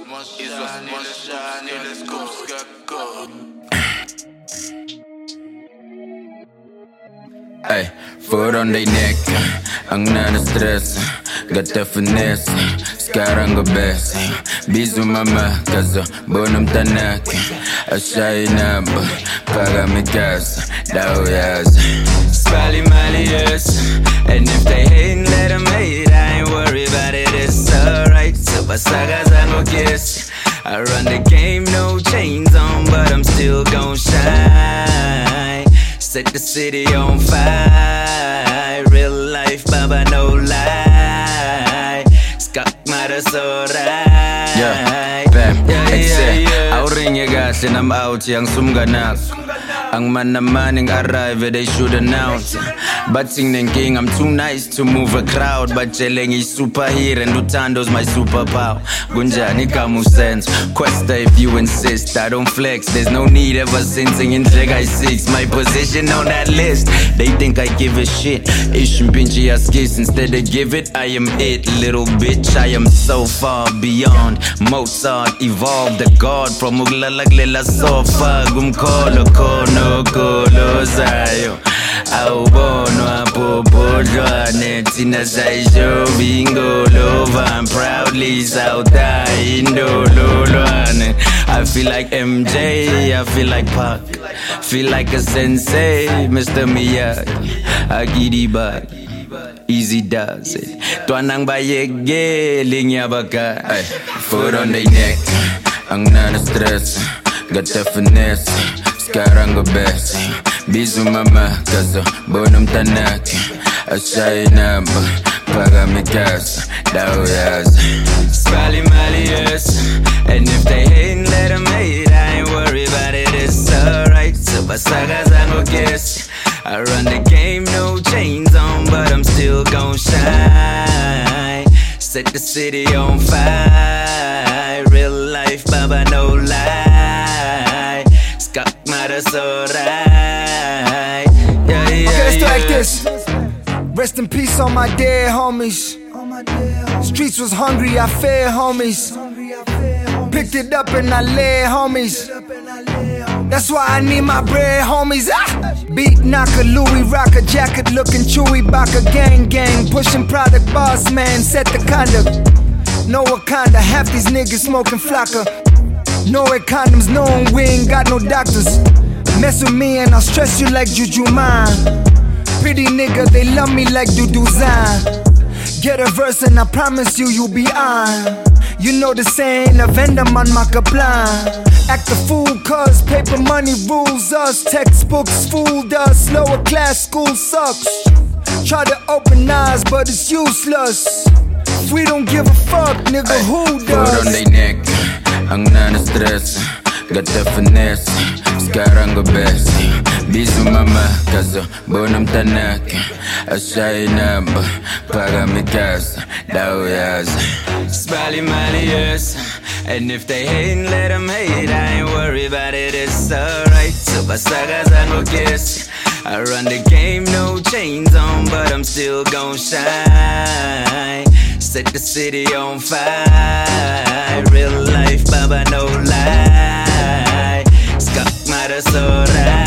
Ay, foot on their neck, ang nana-stress, gata finesse, sekarang best. Bisu mama, kaso bonum tanak, asyai naba, pagamikas, dauyas. Spally malleus, and if they hatin', let them hate, I ain't worried about it, it's alright. So basagas I no kiss, I run the game, no chains on, but I'm still gon' shine. Set the city on fire, real life, baba, no lie. Skak mara so right. Yeah, bam, I'll ring your gas and I'm out, yang sumganak. Ang man naman ang arrive, they should announce. But sing king, I'm too nice to move a crowd. But jeleng is superhero and Lutando's my superpower. Gunjani kamu sense, Questa if you insist. I don't flex, there's no need ever since in Jedi 6. My position on that list, they think I give a shit. Ishim pinchi askis, instead they give it, I am it. Little bitch, I am so far beyond Mozart, evolved the god from Uglalaglela sofa. Gumkolo kono kolo zayo. Aubono apopodwane tina saijo bingolo van proudly sauta indololwane. I feel like MJ, I feel like Pac, feel like a sensei, Mr. Miyagi, Agidi bag, easy does it. Tuanang bayege linya baka. Foot on their neck, ang nana-stress, gata finesse, sekarang best. Bisu mama, kaso bonum tanak, asyai naba, pagamikas, dauyas. Spally malleus, and if they hatin', let them hate, I ain't worried about it, it's alright. So basagas I no kiss, I run the game, no chains on, but I'm still gon' shine. Set the city on fire, real life, baba, no lie. Skak mara so right. Okay, let's do like this. Rest in peace on my dead homies. Streets was hungry, I fed homies. Picked it up and I led homies. That's why I need my bread homies. Beat knocker, Louis rocker, jacket looking chewy, baka gang gang, pushing product, boss man, set the conduct. No Wakanda, half these niggas smoking flocka. No condoms, no we ain't got no doctors. Mess with me and I'll stress you like Juju mine. Pretty nigga, they love me like Duduzan. Get a verse and I promise you, you'll be on. You know the saying, a vendor man makaplan. Act a fool cause paper money rules us. Textbooks fooled us, lower class school sucks. Try to open eyes but it's useless. If we don't give a fuck, nigga, who does? Foot on their neck, ang nana-stress, gata finesse, sekarang best. Bisu mama, kaso bonum tanak, asyai naba, pagamikas, dauyas. Spally malleus, and if they hatin', let them hate, I ain't worried about it, it's alright. So basagas I no kiss, I run the game, no chains on, but I'm still gon' shine. Set the city on fire, real life, baba, no lie. Skak mara so right.